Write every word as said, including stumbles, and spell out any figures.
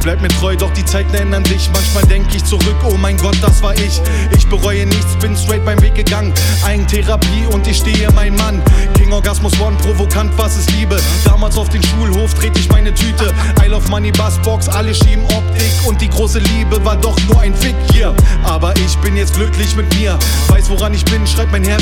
bleib mir treu, doch die Zeiten ändern sich. Manchmal denk ich zurück, oh mein Gott, das war ich. Ich bereue nichts, bin straight beim Weg gegangen. Eigentherapie und ich stehe mein Mann. King Orgasmus One, provokant, was ist Liebe? Damals auf den Schulhof drehte ich meine Tüte. I love Money, Bassbox, alle schieben Optik. Und die große Liebe war doch nur ein Fick, yeah. Aber ich bin jetzt glücklich mit mir. Weiß woran ich bin, schreibt mein Herz